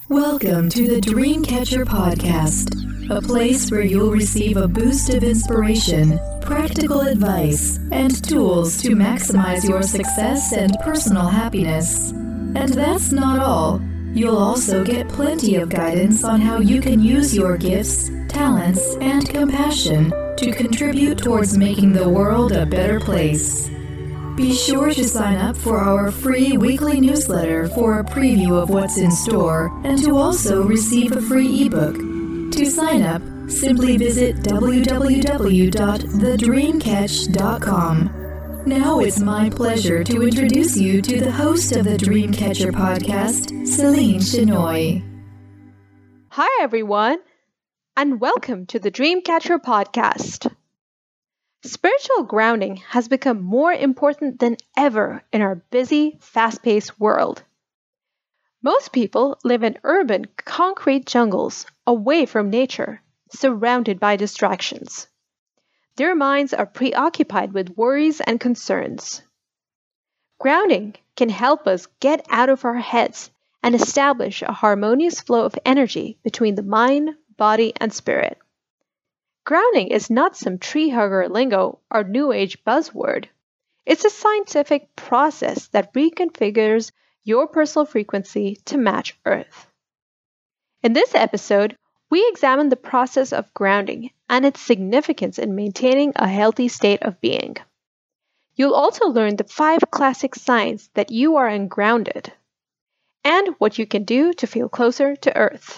Welcome to the Dreamcatcher Podcast, a place where you'll receive a boost of inspiration, practical advice, and tools to maximize your success and personal happiness. And that's not all. You'll also get plenty of guidance on how you can use your gifts, talents, and compassion to contribute towards making the world a better place. Be sure to sign up for our free weekly newsletter for a preview of what's in store and to also receive a free ebook. To sign up, simply visit www.thedreamcatch.com. Now it's my pleasure to introduce you to the host of the Dreamcatcher podcast, Celine Chenoy. Hi everyone, and welcome to the Dreamcatcher podcast. Spiritual grounding has become more important than ever in our busy, fast-paced world. Most people live in urban, concrete jungles, away from nature, surrounded by distractions. Their minds are preoccupied with worries and concerns. Grounding can help us get out of our heads and establish a harmonious flow of energy between the mind, body, and spirit. Grounding is not some tree hugger lingo or new age buzzword. It's a scientific process that reconfigures your personal frequency to match Earth. In this episode, we examine the process of grounding and its significance in maintaining a healthy state of being. You'll also learn the 5 classic signs that you are ungrounded and what you can do to feel closer to Earth.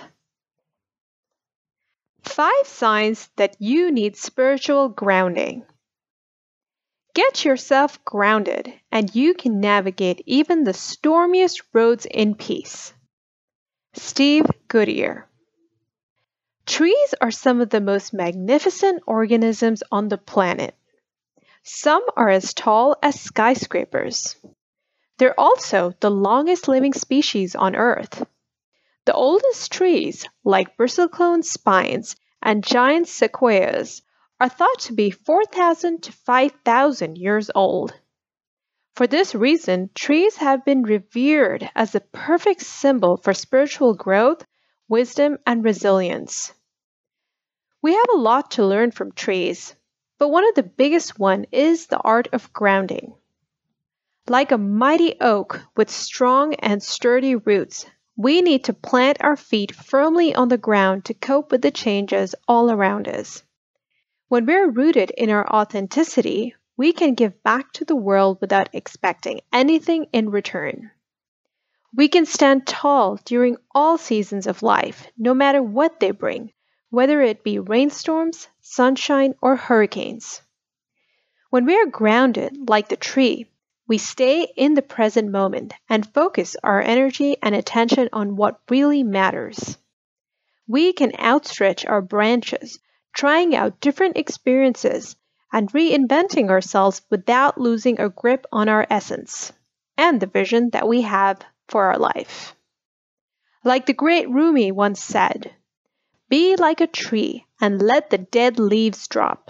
5 signs that you need spiritual grounding. Get yourself grounded and you can navigate even the stormiest roads in peace. Steve Goodyear. Trees are some of the most magnificent organisms on the planet. Some are as tall as skyscrapers. They're also the longest living species on Earth. The oldest trees, like bristlecone spines and giant sequoias, are thought to be 4,000 to 5,000 years old. For this reason, trees have been revered as the perfect symbol for spiritual growth, wisdom, and resilience. We have a lot to learn from trees, but one of the biggest ones is the art of grounding. Like a mighty oak with strong and sturdy roots, we need to plant our feet firmly on the ground to cope with the changes all around us. When we're rooted in our authenticity, we can give back to the world without expecting anything in return. We can stand tall during all seasons of life, no matter what they bring, whether it be rainstorms, sunshine, or hurricanes. When we are grounded like the tree, we stay in the present moment and focus our energy and attention on what really matters. We can outstretch our branches, trying out different experiences and reinventing ourselves without losing a grip on our essence and the vision that we have for our life. Like the great Rumi once said, "Be like a tree and let the dead leaves drop."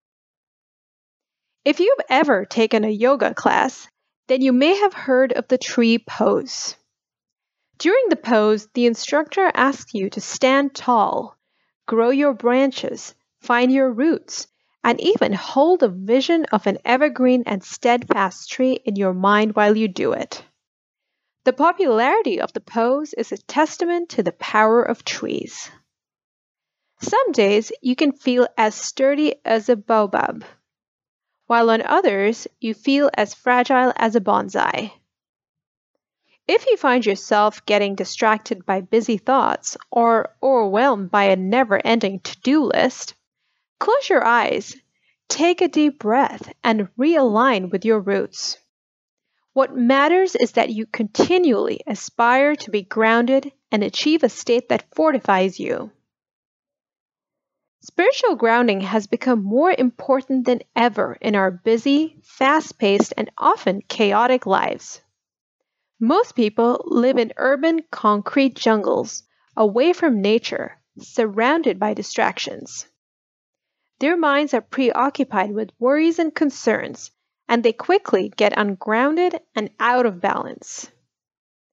If you've ever taken a yoga class, then you may have heard of the tree pose. During the pose, the instructor asks you to stand tall, grow your branches, find your roots, and even hold a vision of an evergreen and steadfast tree in your mind while you do it. The popularity of the pose is a testament to the power of trees. Some days you can feel as sturdy as a baobab, while on others you feel as fragile as a bonsai. If you find yourself getting distracted by busy thoughts or overwhelmed by a never-ending to-do list, close your eyes, take a deep breath, and realign with your roots. What matters is that you continually aspire to be grounded and achieve a state that fortifies you. Spiritual grounding has become more important than ever in our busy, fast-paced, and often chaotic lives. Most people live in urban, concrete jungles, away from nature, surrounded by distractions. Their minds are preoccupied with worries and concerns, and they quickly get ungrounded and out of balance.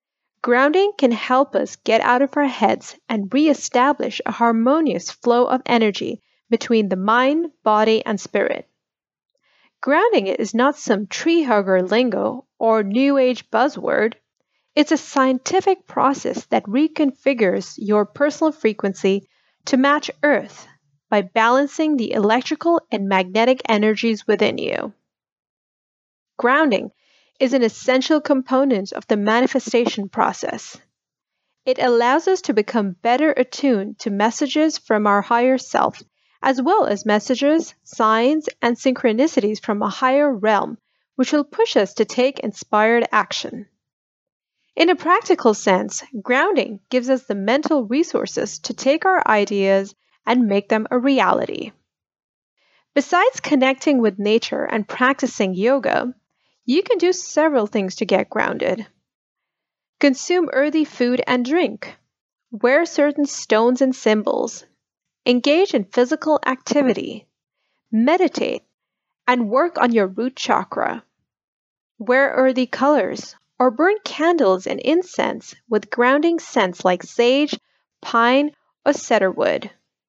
Grounding can help us get out of our heads and re-establish a harmonious flow of energy between the mind, body, and spirit. Grounding is not some tree hugger lingo or new age buzzword. It's a scientific process that reconfigures your personal frequency to match Earth by balancing the electrical and magnetic energies within you. Grounding is an essential component of the manifestation process. It allows us to become better attuned to messages from our higher self, as well as messages, signs, and synchronicities from a higher realm, which will push us to take inspired action. In a practical sense, grounding gives us the mental resources to take our ideas and make them a reality. Besides connecting with nature and practicing yoga, you can do several things to get grounded. Consume earthy food and drink. Wear certain stones and symbols. Engage in physical activity. Meditate and work on your root chakra. Wear earthy colors or burn candles and incense with grounding scents like sage, pine, or cedarwood.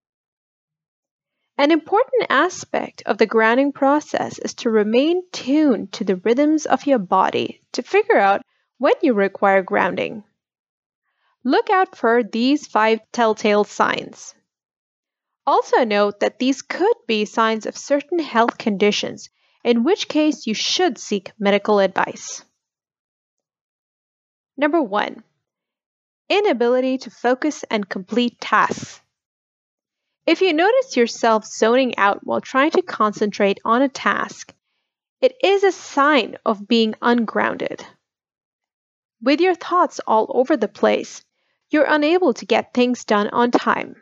An important aspect of the grounding process is to remain tuned to the rhythms of your body to figure out when you require grounding. Look out for these 5 telltale signs. Also note that these could be signs of certain health conditions, in which case you should seek medical advice. Number 1. Inability to focus and complete tasks. If you notice yourself zoning out while trying to concentrate on a task, it is a sign of being ungrounded. With your thoughts all over the place, you're unable to get things done on time.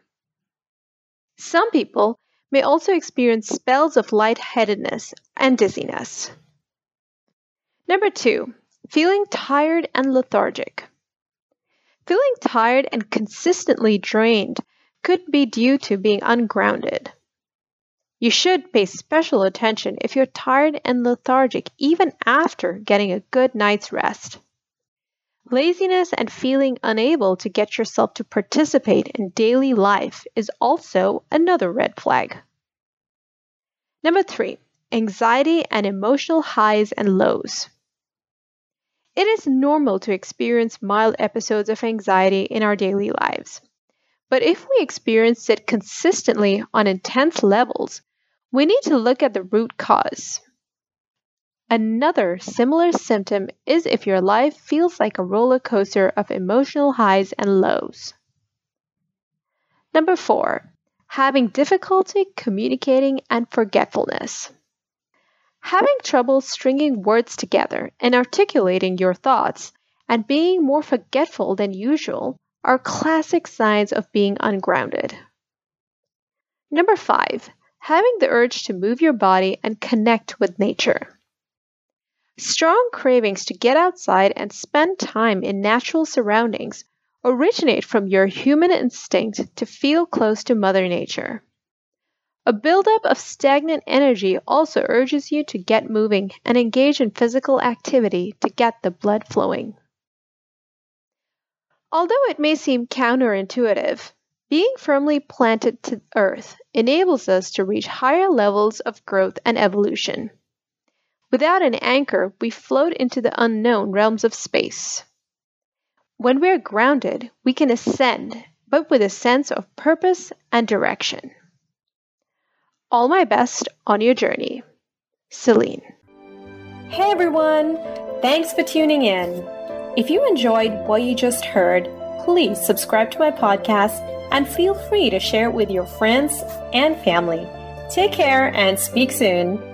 Some people may also experience spells of lightheadedness and dizziness. Number 2, feeling tired and lethargic. Feeling tired and consistently drained could be due to being ungrounded. You should pay special attention if you're tired and lethargic even after getting a good night's rest. Laziness and feeling unable to get yourself to participate in daily life is also another red flag. Number 3, anxiety and emotional highs and lows. It is normal to experience mild episodes of anxiety in our daily lives. But if we experience it consistently on intense levels, we need to look at the root cause. Another similar symptom is if your life feels like a roller coaster of emotional highs and lows. Number 4, having difficulty communicating and forgetfulness. Having trouble stringing words together and articulating your thoughts and being more forgetful than usual are classic signs of being ungrounded. Number 5, having the urge to move your body and connect with nature. Strong cravings to get outside and spend time in natural surroundings originate from your human instinct to feel close to Mother Nature. A buildup of stagnant energy also urges you to get moving and engage in physical activity to get the blood flowing. Although it may seem counterintuitive, being firmly planted to Earth enables us to reach higher levels of growth and evolution. Without an anchor, we float into the unknown realms of space. When we're grounded, we can ascend, but with a sense of purpose and direction. All my best on your journey. Celine. Hey everyone! Thanks for tuning in. If you enjoyed what you just heard, please subscribe to my podcast and feel free to share it with your friends and family. Take care and speak soon.